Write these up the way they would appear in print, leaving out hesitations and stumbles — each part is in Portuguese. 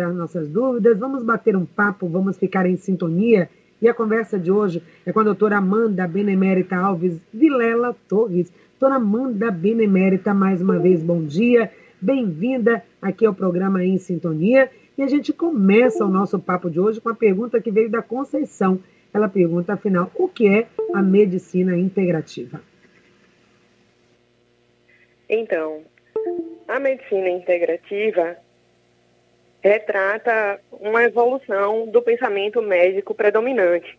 tirar nossas dúvidas, vamos bater um papo, vamos ficar em sintonia. E a conversa de hoje é com a doutora Amanda Benemérita Alves Vilela Torres. Doutora Amanda Benemérita, mais uma vez, bom dia. Bem-vinda aqui ao programa Em Sintonia. E a gente começa o nosso papo de hoje com a pergunta que veio da Conceição. Ela pergunta, afinal, o que é a medicina integrativa? Então, a medicina integrativa retrata uma evolução do pensamento médico predominante.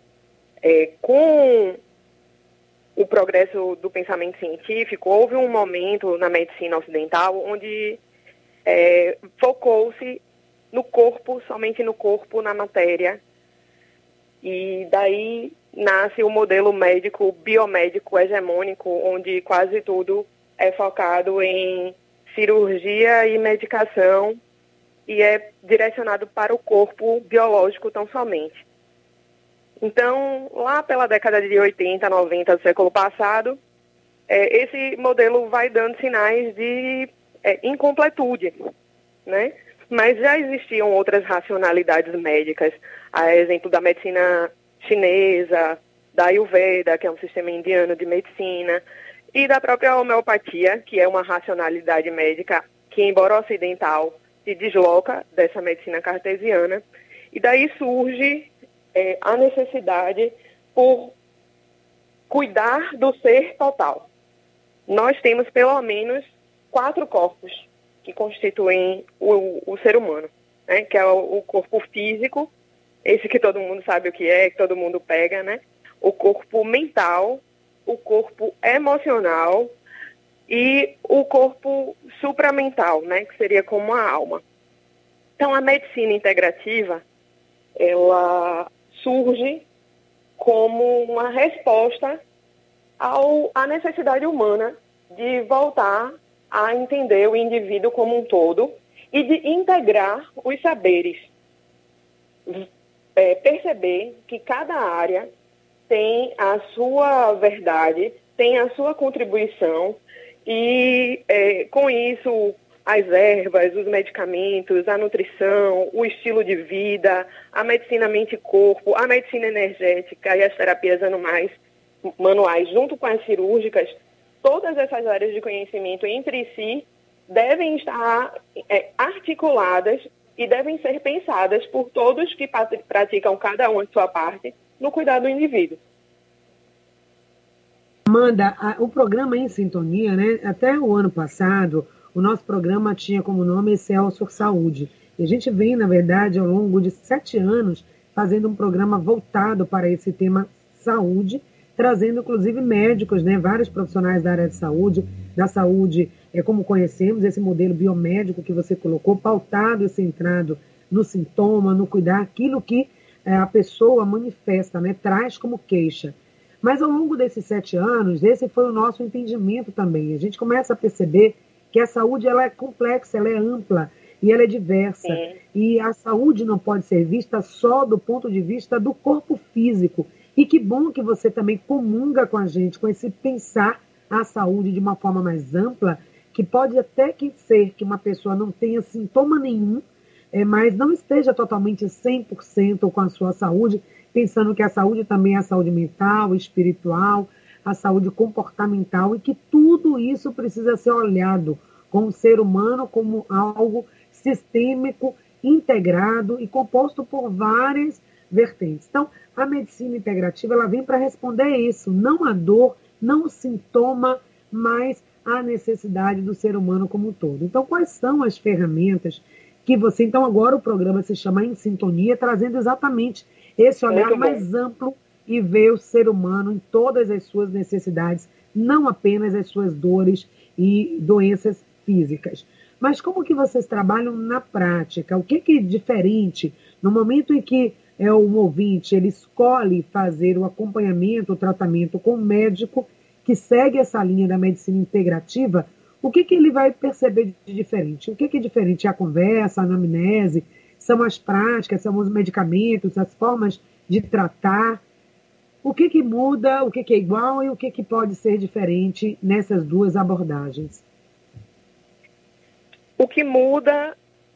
Com o progresso do pensamento científico, houve um momento na medicina ocidental onde focou-se no corpo, somente no corpo, na matéria. E daí nasce o modelo médico, biomédico, hegemônico, onde quase tudo é focado em cirurgia e medicação e é direcionado para o corpo biológico tão somente. Então, lá pela década de 80, 90 do século passado, esse modelo vai dando sinais de incompletude, né? Mas já existiam outras racionalidades médicas, a exemplo da medicina chinesa, da Ayurveda, que é um sistema indiano de medicina, e da própria homeopatia, que é uma racionalidade médica que, embora ocidental, se desloca dessa medicina cartesiana. E daí surge a necessidade por cuidar do ser total. Nós temos pelo menos 4 corpos que constituem o ser humano, né? Que é o corpo físico, esse que todo mundo sabe o que é, que todo mundo pega, né? O corpo mental, o corpo emocional e o corpo supramental, né, que seria como a alma. Então, a medicina integrativa, ela surge como uma resposta à necessidade humana de voltar a entender o indivíduo como um todo e de integrar os saberes. Perceber que cada área tem a sua verdade, tem a sua contribuição e, com isso, as ervas, os medicamentos, a nutrição, o estilo de vida, a medicina mente-corpo, a medicina energética e as terapias manuais, junto com as cirúrgicas, todas essas áreas de conhecimento entre si devem estar articuladas e devem ser pensadas por todos que praticam cada um de sua parte no cuidado do indivíduo. Amanda, o programa Em Sintonia, né? Até o ano passado, o nosso programa tinha como nome Excelsior Saúde. E a gente vem, na verdade, ao longo de 7 anos, fazendo um programa voltado para esse tema saúde, trazendo, inclusive, médicos, né? Vários profissionais da área de saúde, como conhecemos, esse modelo biomédico que você colocou, pautado e centrado no sintoma, no cuidar, aquilo que a pessoa manifesta, né, traz como queixa. Mas ao longo desses 7 anos, esse foi o nosso entendimento também. A gente começa a perceber que a saúde ela é complexa, ela é ampla e ela é diversa. E a saúde não pode ser vista só do ponto de vista do corpo físico. E que bom que você também comunga com a gente, com esse pensar a saúde de uma forma mais ampla, que pode até ser que uma pessoa não tenha sintoma nenhum, mas não esteja totalmente 100% com a sua saúde, pensando que a saúde também é a saúde mental, espiritual, a saúde comportamental, e que tudo isso precisa ser olhado como ser humano, como algo sistêmico, integrado e composto por várias vertentes. Então, a medicina integrativa ela vem para responder isso, não a dor, não o sintoma, mas a necessidade do ser humano como um todo. Então, quais são as ferramentas que você... Então, agora o programa se chama Em Sintonia, trazendo exatamente esse olhar mais amplo e ver o ser humano em todas as suas necessidades, não apenas as suas dores e doenças físicas. Mas como que vocês trabalham na prática? O que é diferente no momento em que um ouvinte ele escolhe fazer o acompanhamento, o tratamento com um médico que segue essa linha da medicina integrativa? O que ele vai perceber de diferente? O que é diferente? É a conversa, a anamnese, são as práticas, são os medicamentos, as formas de tratar? O que muda, o que é igual e o que pode ser diferente nessas duas abordagens? O que muda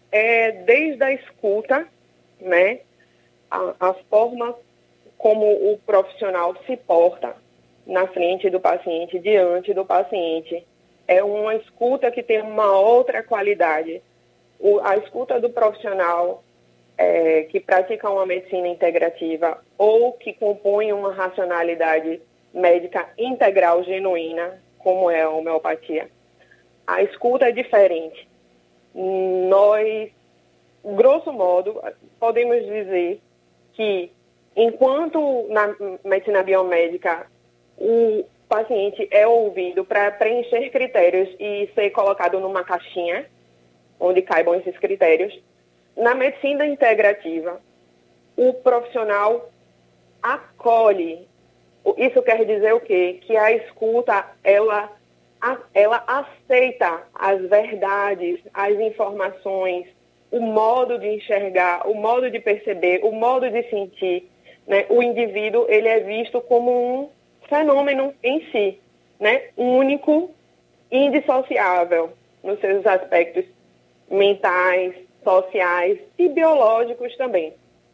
desde a escuta, né, a forma como o profissional se porta na frente do paciente, diante do paciente. É uma escuta que tem uma outra qualidade. A escuta do profissional que pratica uma medicina integrativa ou que compõe uma racionalidade médica integral genuína, como é a homeopatia, a escuta é diferente. Nós, grosso modo, podemos dizer que, enquanto na medicina biomédica o paciente é ouvido para preencher critérios e ser colocado numa caixinha, onde caibam esses critérios, na medicina integrativa, o profissional acolhe. Isso quer dizer o quê? Que a escuta, ela aceita as verdades, as informações, o modo de enxergar, o modo de perceber, o modo de sentir, né? O indivíduo, ele é visto como um fenômeno em si, né? Único e indissociável nos seus aspectos mentais, sociais e biológicos também.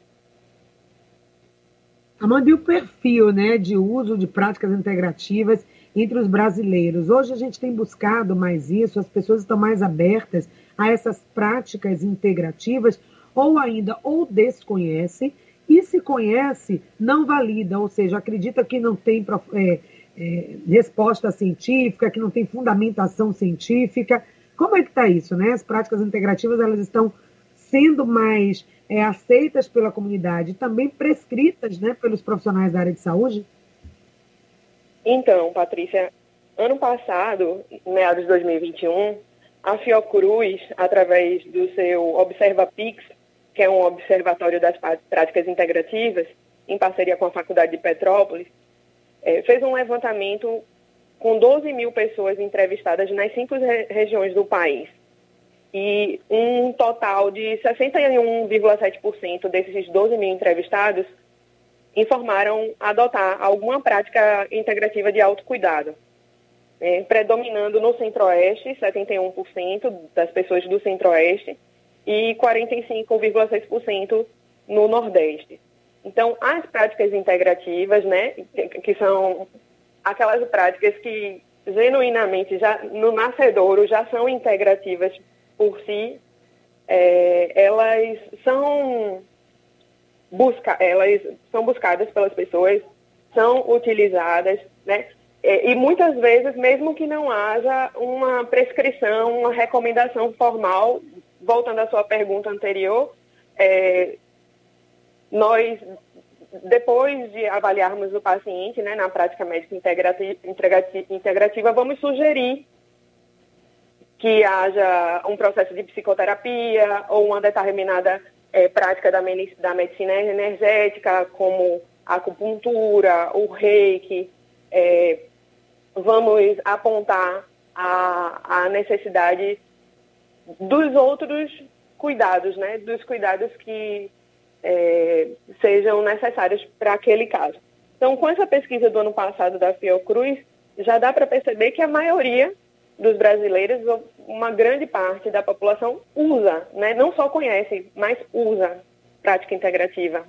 Amanda, e o perfil, né, de uso de práticas integrativas entre os brasileiros? Hoje a gente tem buscado mais isso, as pessoas estão mais abertas a essas práticas integrativas, ou ainda ou desconhece, e se conhece, não valida, ou seja, acredita que não tem resposta científica, que não tem fundamentação científica. Como é que está isso, né? As práticas integrativas, elas estão sendo mais aceitas pela comunidade, também prescritas, né, pelos profissionais da área de saúde? Então, Patrícia, ano passado, meados de 2021, a Fiocruz, através do seu ObservaPix, que é um observatório das práticas integrativas, em parceria com a Faculdade de Petrópolis, fez um levantamento com 12 mil pessoas entrevistadas nas 5 regiões do país. E um total de 61,7% desses 12 mil entrevistados informaram adotar alguma prática integrativa de autocuidado, predominando no Centro-Oeste, 71% das pessoas do Centro-Oeste, e 45,6% no Nordeste. Então, as práticas integrativas, né, que são aquelas práticas que genuinamente, já no nascedouro, já são integrativas por si, elas são buscadas pelas pessoas, são utilizadas, né? E muitas vezes, mesmo que não haja uma prescrição, uma recomendação formal, voltando à sua pergunta anterior, nós, depois de avaliarmos o paciente, né, na prática médica integrativa, vamos sugerir que haja um processo de psicoterapia ou uma determinada prática da medicina energética, como a acupuntura, o reiki. Vamos apontar a necessidade dos outros cuidados, né? Dos cuidados que sejam necessários para aquele caso. Então, com essa pesquisa do ano passado da Fiocruz, já dá para perceber que a maioria dos brasileiros, uma grande parte da população usa, né? Não só conhece, mas usa prática integrativa.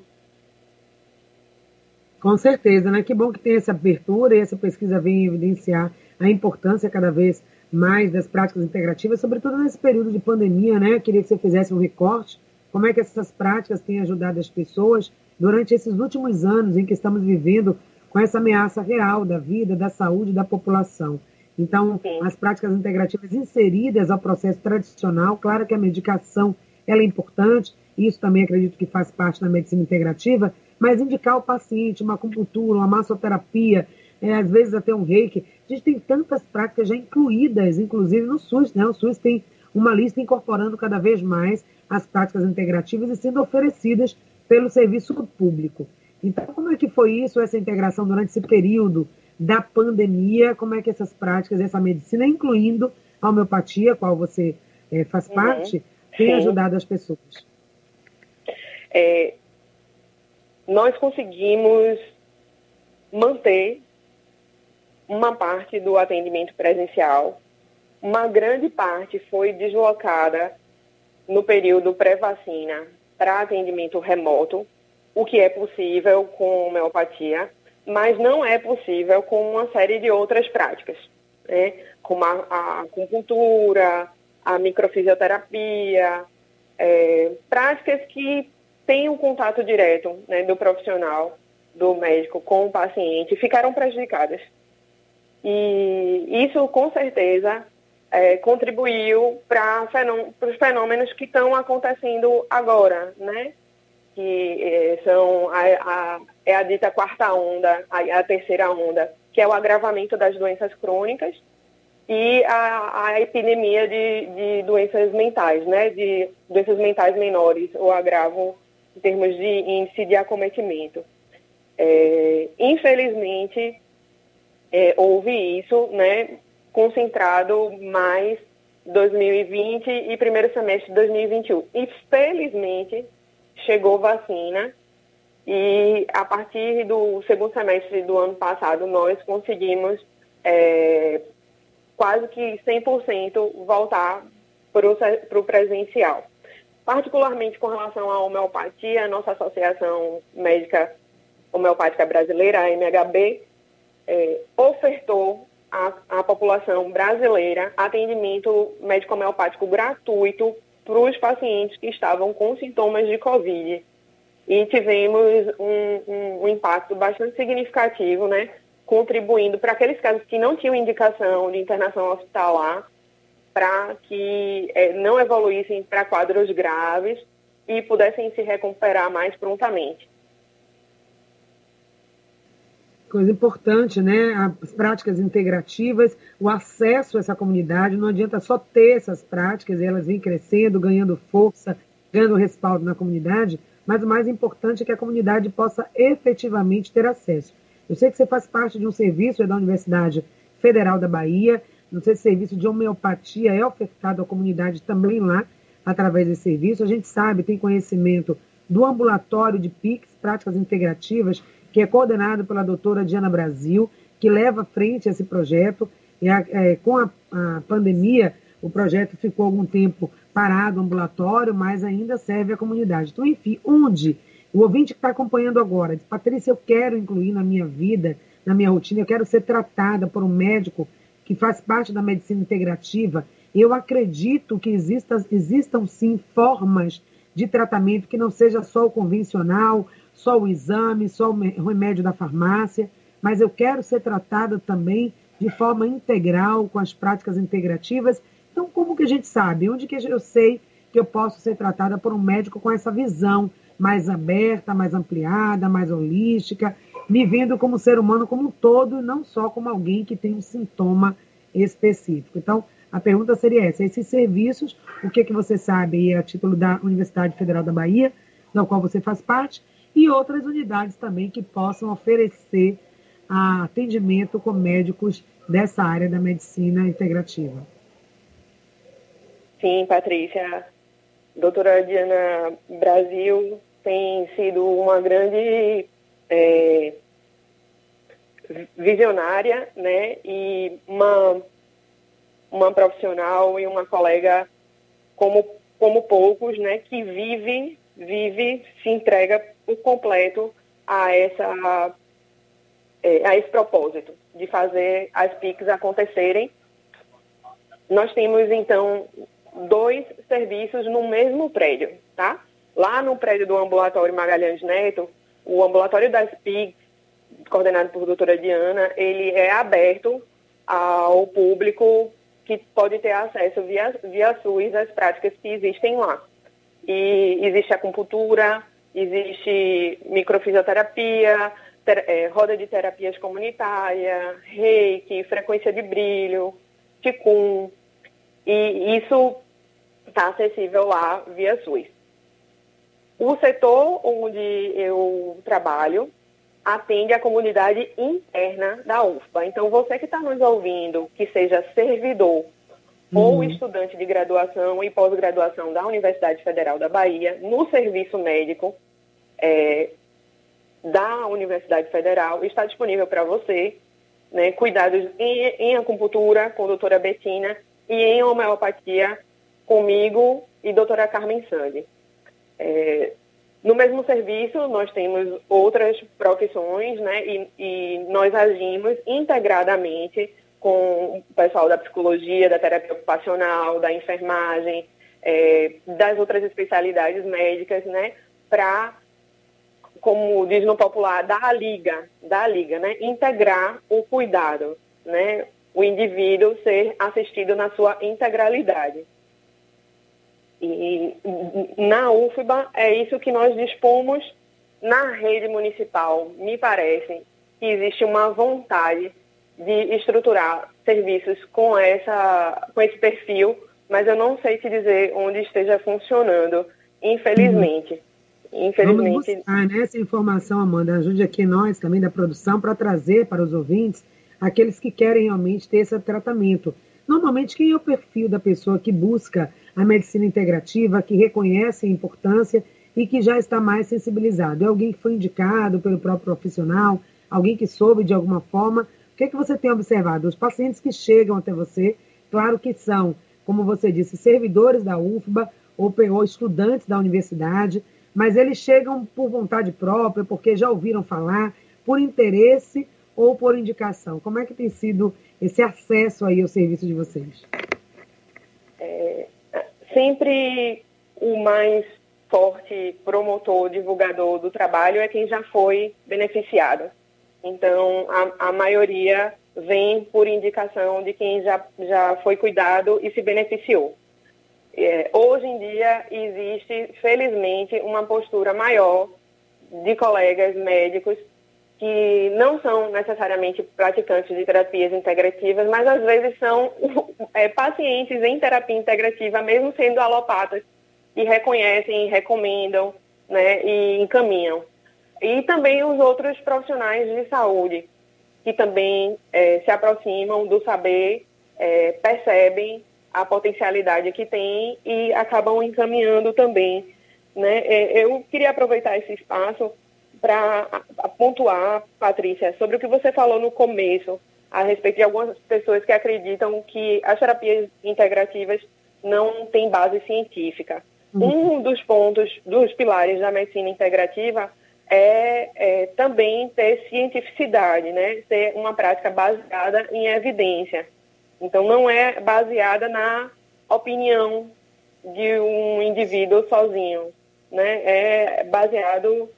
Com certeza, né? Que bom que tem essa abertura e essa pesquisa vem evidenciar a importância cada vez mais das práticas integrativas, sobretudo nesse período de pandemia, né? Queria que você fizesse um recorte, como é que essas práticas têm ajudado as pessoas durante esses últimos anos em que estamos vivendo com essa ameaça real da vida, da saúde da população. Então, as práticas integrativas inseridas ao processo tradicional, claro que a medicação ela é importante, isso também acredito que faz parte da medicina integrativa, mas indicar ao paciente uma acupuntura, uma massoterapia, às vezes até um reiki. A gente tem tantas práticas já incluídas, inclusive no SUS, né? O SUS tem uma lista incorporando cada vez mais as práticas integrativas e sendo oferecidas pelo serviço público. Então, como é que foi isso, essa integração durante esse período da pandemia? Como é que essas práticas, essa medicina, incluindo a homeopatia, a qual você faz parte, tem ajudado as pessoas? Nós conseguimos manter uma parte do atendimento presencial. Uma grande parte foi deslocada no período pré-vacina para atendimento remoto, o que é possível com homeopatia, mas não é possível com uma série de outras práticas, né? Como a acupuntura, a microfisioterapia, práticas que têm um contato direto, né, do profissional, do médico com o paciente, ficaram prejudicadas. E isso, com certeza, contribuiu para os fenômenos que estão acontecendo agora, né? Que são a dita quarta onda, a terceira onda, que é o agravamento das doenças crônicas e a epidemia de doenças mentais, né? De doenças mentais menores, o agravo em termos de índice de acometimento. Infelizmente, houve isso, né? Concentrado mais 2020 e primeiro semestre de 2021. Infelizmente, chegou vacina e a partir do segundo semestre do ano passado nós conseguimos quase que 100% voltar para o presencial. Particularmente com relação à homeopatia, a nossa Associação Médica Homeopática Brasileira, a MHB, ofertou à população brasileira atendimento médico homeopático gratuito para os pacientes que estavam com sintomas de Covid. E tivemos um impacto bastante significativo, né? Contribuindo para aqueles casos que não tinham indicação de internação hospitalar, para que não evoluíssem para quadros graves e pudessem se recuperar mais prontamente. Coisa importante, né? As práticas integrativas, o acesso a essa comunidade, não adianta só ter essas práticas, elas vêm crescendo, ganhando força, ganhando respaldo na comunidade, mas o mais importante é que a comunidade possa efetivamente ter acesso. Eu sei que você faz parte de um serviço da Universidade Federal da Bahia, não sei se o serviço de homeopatia é ofertado à comunidade também lá, através desse serviço. A gente sabe, tem conhecimento do ambulatório de PICs, práticas integrativas, que é coordenado pela doutora Diana Brasil, que leva à frente esse projeto. Com a pandemia, o projeto ficou algum tempo parado, ambulatório, mas ainda serve à comunidade. Então, enfim, onde o ouvinte que está acompanhando agora, diz: Patrícia, eu quero incluir na minha vida, na minha rotina, eu quero ser tratada por um médico que faz parte da medicina integrativa. Eu acredito que existam sim formas de tratamento que não seja só o convencional, só o exame, só o remédio da farmácia, mas eu quero ser tratada também de forma integral, com as práticas integrativas. Então, como que a gente sabe? Onde que eu sei que eu posso ser tratada por um médico com essa visão mais aberta, mais ampliada, mais holística, me vendo como ser humano como um todo, e não só como alguém que tem um sintoma específico. Então, a pergunta seria essa: esses serviços, o que você sabe a título da Universidade Federal da Bahia, da qual você faz parte, e outras unidades também que possam oferecer atendimento com médicos dessa área da medicina integrativa. Sim, Patrícia. Doutora Diana Brasil tem sido uma grande visionária, né, e uma profissional e uma colega como poucos, né, que vive, se entrega por completo a esse propósito de fazer as PICs acontecerem. Nós temos, então, 2 serviços no mesmo prédio, tá? Lá no prédio do Ambulatório Magalhães Neto, o Ambulatório das PICs, coordenado por doutora Diana, ele é aberto ao público que pode ter acesso via SUS às práticas que existem lá. E existe acupuntura, existe microfisioterapia, roda de terapias comunitária, reiki, frequência de brilho, Qigong, e isso está acessível lá via SUS. O setor onde eu trabalho atende a comunidade interna da UFBA. Então, você que está nos ouvindo, que seja servidor ou estudante de graduação e pós-graduação da Universidade Federal da Bahia, no serviço médico da Universidade Federal, está disponível para você, né, cuidados em acupuntura com a doutora Betina e em homeopatia comigo e doutora Carmen Sandi. No mesmo serviço, nós temos outras profissões, né, e nós agimos integradamente com o pessoal da psicologia, da terapia ocupacional, da enfermagem, das outras especialidades médicas, né, para, como diz no popular, dar a liga, né, integrar o cuidado, né, o indivíduo ser assistido na sua integralidade. E na UFBA é isso que nós dispomos na rede municipal. Me parece que existe uma vontade de estruturar serviços com esse perfil, mas eu não sei te dizer onde esteja funcionando, infelizmente. Vamos buscar, né, essa informação, Amanda. Ajude aqui nós também da produção para trazer para os ouvintes aqueles que querem realmente ter esse tratamento. Normalmente, quem é o perfil da pessoa que busca a medicina integrativa, que reconhece a importância e que já está mais sensibilizado? É alguém que foi indicado pelo próprio profissional, alguém que soube de alguma forma? O que é que você tem observado? Os pacientes que chegam até você, claro que são, como você disse, servidores da UFBA ou estudantes da universidade, mas eles chegam por vontade própria, porque já ouviram falar, por interesse ou por indicação. Como é que tem sido esse acesso aí ao serviço de vocês? Sempre o mais forte promotor, divulgador do trabalho é quem já foi beneficiado. Então, a maioria vem por indicação de quem já foi cuidado e se beneficiou. Hoje em dia, existe, felizmente, uma postura maior de colegas médicos que não são necessariamente praticantes de terapias integrativas, mas às vezes são pacientes em terapia integrativa, mesmo sendo alopatas, e reconhecem, recomendam, né, e encaminham. E também os outros profissionais de saúde, que também se aproximam do saber, percebem a potencialidade que tem e acabam encaminhando também, né? Eu queria aproveitar esse espaço para pontuar, Patrícia, sobre o que você falou no começo, a respeito de algumas pessoas que acreditam que as terapias integrativas não têm base científica. Um dos pontos, dos pilares da medicina integrativa é também ter cientificidade, né? Ser uma prática baseada em evidência. Então, não é baseada na opinião de um indivíduo sozinho, né? É baseado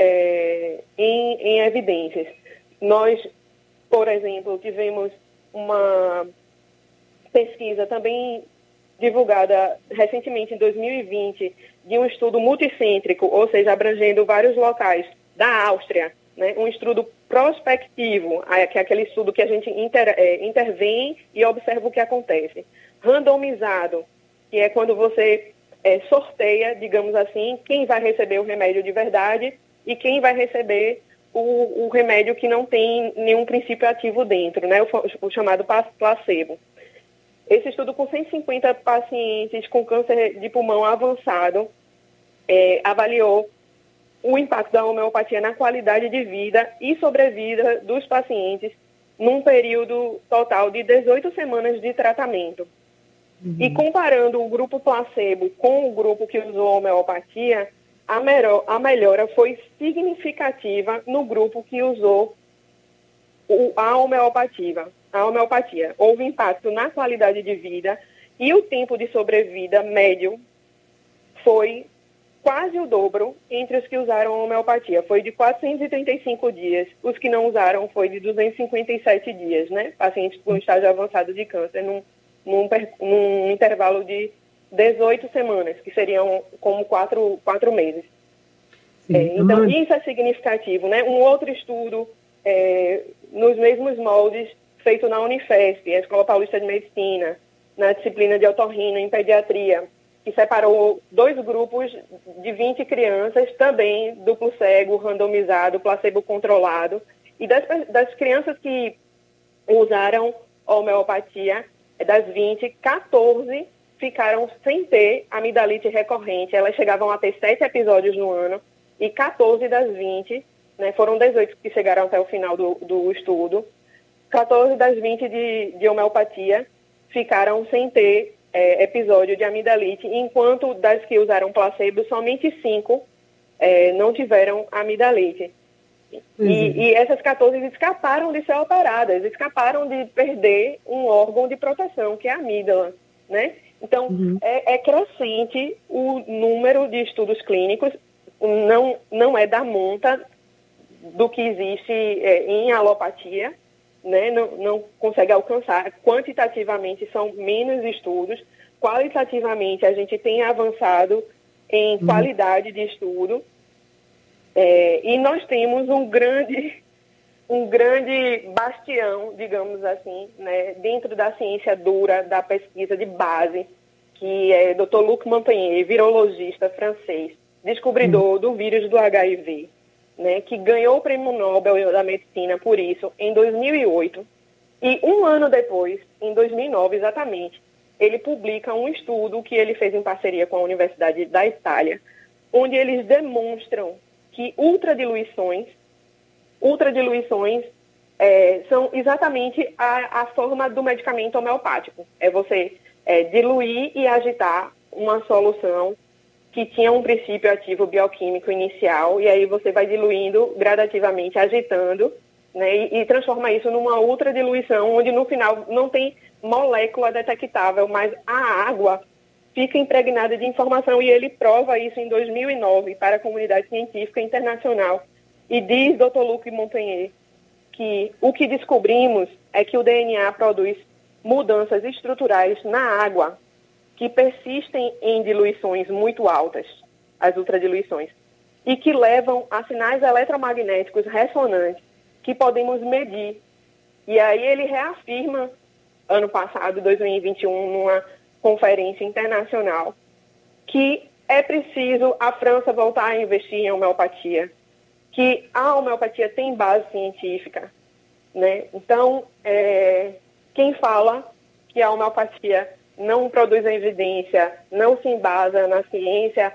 em evidências. Nós, por exemplo, tivemos uma pesquisa também divulgada recentemente, em 2020, de um estudo multicêntrico, ou seja, abrangendo vários locais da Áustria, né? Um estudo prospectivo, que é aquele estudo que a gente intervém e observa o que acontece. Randomizado, que é quando você sorteia, digamos assim, quem vai receber o remédio de verdade e quem vai receber o remédio que não tem nenhum princípio ativo dentro, né? O chamado placebo. Esse estudo com 150 pacientes com câncer de pulmão avançado avaliou o impacto da homeopatia na qualidade de vida e sobrevida dos pacientes num período total de 18 semanas de tratamento. E comparando o grupo placebo com o grupo que usou homeopatia, a melhora foi significativa no grupo que usou a homeopatia. Houve impacto na qualidade de vida e o tempo de sobrevida médio foi quase o dobro entre os que usaram a homeopatia. Foi de 435 dias. Os que não usaram foi de 257 dias, né? Pacientes com estágio avançado de câncer, num intervalo de 18 semanas, que seriam como 4 meses. Então, isso é significativo, né? Um outro estudo, nos mesmos moldes, feito na Unifesp, a Escola Paulista de Medicina, na disciplina de otorrino em pediatria, que separou 2 grupos de 20 crianças, também duplo cego, randomizado, placebo controlado, e das crianças que usaram homeopatia, das 20, 14 ficaram sem ter amidalite recorrente. Elas chegavam a ter 7 episódios no ano, e 14 das 20, né, foram 18 que chegaram até o final do estudo, 14 das 20 de homeopatia ficaram sem ter episódio de amidalite, enquanto das que usaram placebo, somente 5 não tiveram amidalite. E essas 14 escaparam de ser operadas, escaparam de perder um órgão de proteção, que é a amígdala, né? Então, é crescente o número de estudos clínicos, não é da monta do que existe em alopatia, né? Não consegue alcançar. Quantitativamente são menos estudos, qualitativamente a gente tem avançado em qualidade de estudo, e nós temos um grande bastião, digamos assim, né, dentro da ciência dura, da pesquisa de base, que é Dr. Luc Montagnier, virologista francês, descobridor do vírus do HIV, né, que ganhou o Prêmio Nobel da Medicina por isso em 2008. E um ano depois, em 2009 exatamente, ele publica um estudo que ele fez em parceria com a Universidade da Itália, onde eles demonstram que ultradiluições são exatamente a forma do medicamento homeopático. É você diluir e agitar uma solução que tinha um princípio ativo bioquímico inicial, e aí você vai diluindo gradativamente, agitando, né, e transforma isso numa ultradiluição, onde no final não tem molécula detectável, mas a água fica impregnada de informação, e ele prova isso em 2009 para a comunidade científica internacional. E diz Dr. Luc Montagnier que o que descobrimos é que o DNA produz mudanças estruturais na água que persistem em diluições muito altas, as ultradiluições, e que levam a sinais eletromagnéticos ressonantes que podemos medir. E aí ele reafirma, ano passado, 2021, numa conferência internacional, que é preciso a França voltar a investir em homeopatia, que a homeopatia tem base científica, né? Então, quem fala que a homeopatia não produz evidência, não se embasa na ciência,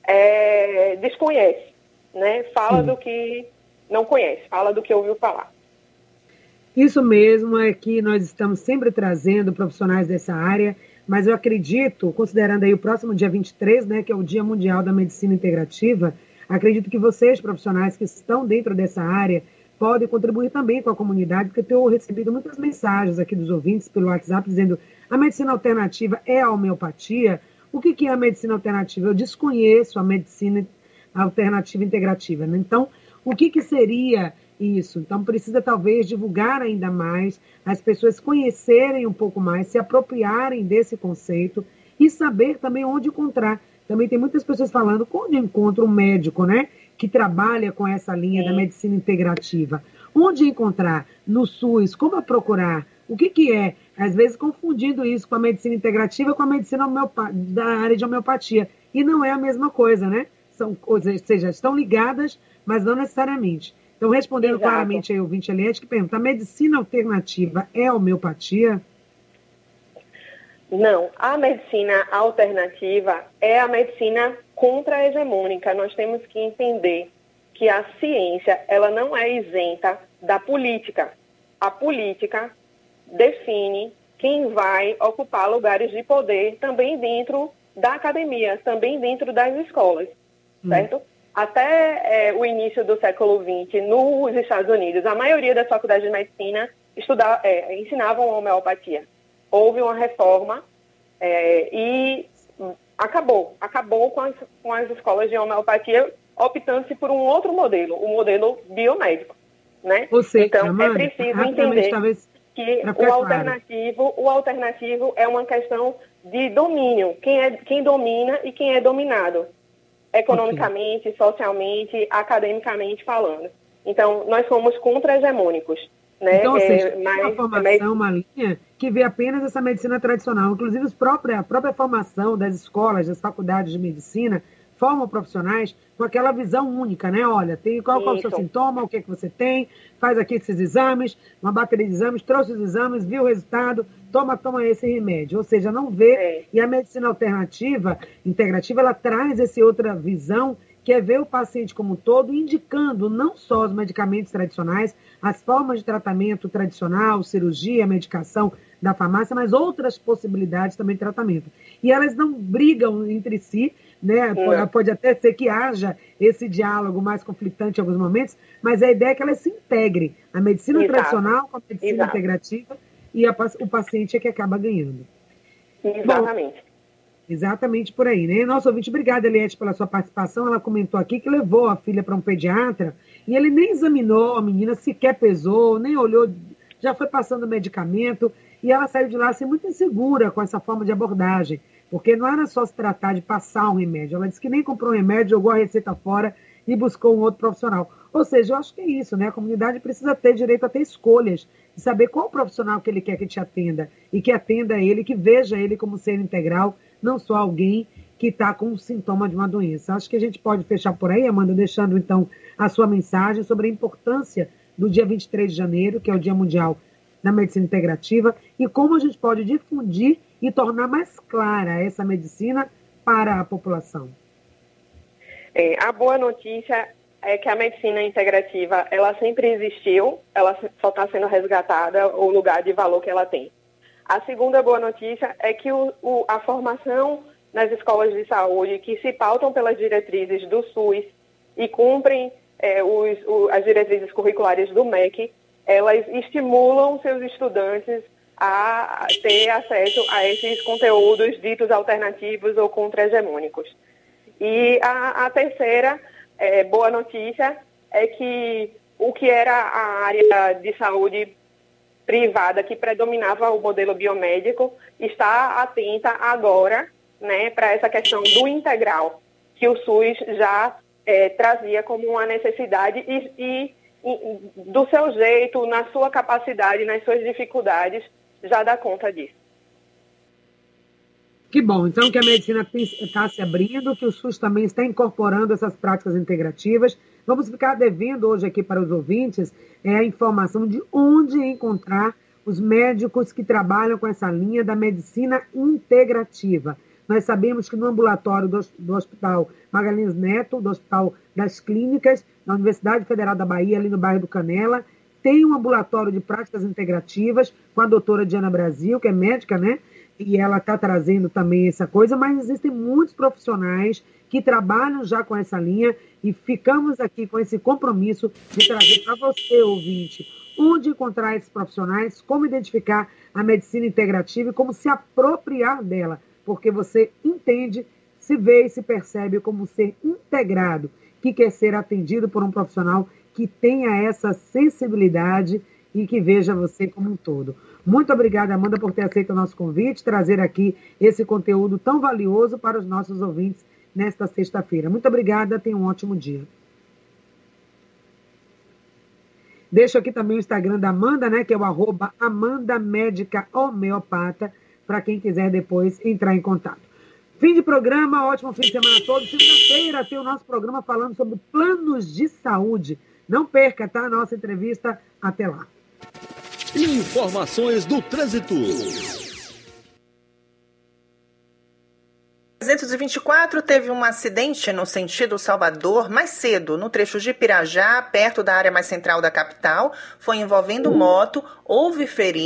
desconhece, né? Fala do que não conhece, fala do que ouviu falar. Isso mesmo, é que nós estamos sempre trazendo profissionais dessa área, mas eu acredito, considerando aí o próximo dia 23, né, que é o Dia Mundial da Medicina Integrativa, acredito que vocês, profissionais que estão dentro dessa área, podem contribuir também com a comunidade, porque eu tenho recebido muitas mensagens aqui dos ouvintes pelo WhatsApp dizendo a medicina alternativa é a homeopatia. O que é a medicina alternativa? Eu desconheço a medicina alternativa integrativa, né? Então, o que seria isso? Então, precisa talvez divulgar ainda mais, as pessoas conhecerem um pouco mais, se apropriarem desse conceito e saber também onde encontrar. Também tem muitas pessoas falando onde encontra um médico, né, que trabalha com essa linha da medicina integrativa. Onde encontrar? No SUS? Como procurar? O que é? Às vezes confundindo isso com a medicina integrativa com a medicina da área de homeopatia. E não é a mesma coisa, né? São coisas, ou seja, estão ligadas, mas não necessariamente. Então, respondendo claramente aí o ouvinte Eliette, que pergunta, a medicina alternativa é a homeopatia? Não, a medicina alternativa é a medicina contra-hegemônica. Nós temos que entender que a ciência, ela não é isenta da política. A política define quem vai ocupar lugares de poder também dentro da academia, também dentro das escolas, certo? Até o início do século XX, nos Estados Unidos, a maioria das faculdades de medicina ensinavam homeopatia. Houve uma reforma e acabou com as escolas de homeopatia, optando-se por um outro modelo, o modelo biomédico, né? Ou seja, então, Amanda, é preciso entender que o alternativo é uma questão de domínio, quem domina e quem é dominado, economicamente, socialmente, academicamente falando. Então, nós somos contra-hegemônicos. Né? Então, ou seja, uma formação, uma linha que vê apenas essa medicina tradicional. Inclusive, a própria formação das escolas, das faculdades de medicina, formam profissionais com aquela visão única, né? Olha, qual é o seu sintoma, o que é que você tem, faz aqui esses exames, uma bateria de exames, trouxe os exames, viu o resultado, toma esse remédio. Ou seja, não vê. E a medicina alternativa, integrativa, ela traz essa outra visão que é ver o paciente como um todo, indicando não só os medicamentos tradicionais, as formas de tratamento tradicional, cirurgia, medicação da farmácia, mas outras possibilidades também de tratamento. E elas não brigam entre si, né? Pode até ser que haja esse diálogo mais conflitante em alguns momentos, mas a ideia é que elas se integrem. A medicina tradicional com a medicina integrativa, e o paciente é que acaba ganhando. Exatamente. Bom, exatamente por aí, né? Nosso ouvinte, obrigada, Eliette, pela sua participação. Ela comentou aqui que levou a filha para um pediatra e ele nem examinou a menina, sequer pesou, nem olhou, já foi passando medicamento e ela saiu de lá assim, muito insegura com essa forma de abordagem, porque não era só se tratar de passar um remédio. Ela disse que nem comprou um remédio, jogou a receita fora e buscou um outro profissional. Ou seja, eu acho que é isso, né? A comunidade precisa ter direito a ter escolhas, de saber qual profissional que ele quer que te atenda e que atenda ele, que veja ele como ser integral, não só alguém que está com um sintoma de uma doença. Acho que a gente pode fechar por aí, Amanda, deixando então a sua mensagem sobre a importância do dia 23 de janeiro, que é o Dia Mundial da Medicina Integrativa, e como a gente pode difundir e tornar mais clara essa medicina para a população. A boa notícia é que a medicina integrativa, ela sempre existiu, ela só está sendo resgatada o lugar de valor que ela tem. A segunda boa notícia é que a formação nas escolas de saúde, que se pautam pelas diretrizes do SUS e cumprem as diretrizes curriculares do MEC, elas estimulam seus estudantes a ter acesso a esses conteúdos ditos alternativos ou contra-hegemônicos. E a terceira boa notícia é que o que era a área de saúde privada que predominava o modelo biomédico está atenta agora, né, para essa questão do integral, que o SUS já trazia como uma necessidade e do seu jeito, na sua capacidade, nas suas dificuldades, já dá conta disso. Que bom, então que a medicina está se abrindo, que o SUS também está incorporando essas práticas integrativas. Vamos ficar devendo hoje aqui para os ouvintes a informação de onde encontrar os médicos que trabalham com essa linha da medicina integrativa. Nós sabemos que no ambulatório do Hospital Magalhães Neto, do Hospital das Clínicas, na Universidade Federal da Bahia, ali no bairro do Canela, tem um ambulatório de práticas integrativas com a doutora Diana Brasil, que é médica, né? E ela está trazendo também essa coisa, mas existem muitos profissionais que trabalham já com essa linha e ficamos aqui com esse compromisso de trazer para você, ouvinte, onde encontrar esses profissionais, como identificar a medicina integrativa e como se apropriar dela, porque você entende, se vê e se percebe como ser integrado, que quer ser atendido por um profissional que tenha essa sensibilidade e que veja você como um todo. Muito obrigada, Amanda, por ter aceito o nosso convite, trazer aqui esse conteúdo tão valioso para os nossos ouvintes nesta sexta-feira. Muito obrigada, tenha um ótimo dia. Deixo aqui também o Instagram da Amanda, né, que é o @AmandaMédicaHomeopata, para quem quiser depois entrar em contato. Fim de programa, ótimo fim de semana a todos. Segunda-feira tem o nosso programa falando sobre planos de saúde. Não perca, tá? A nossa entrevista. Até lá. Informações do trânsito. 324 teve um acidente no sentido Salvador mais cedo, no trecho de Pirajá, perto da área mais central da capital. Foi envolvendo moto, houve feridos.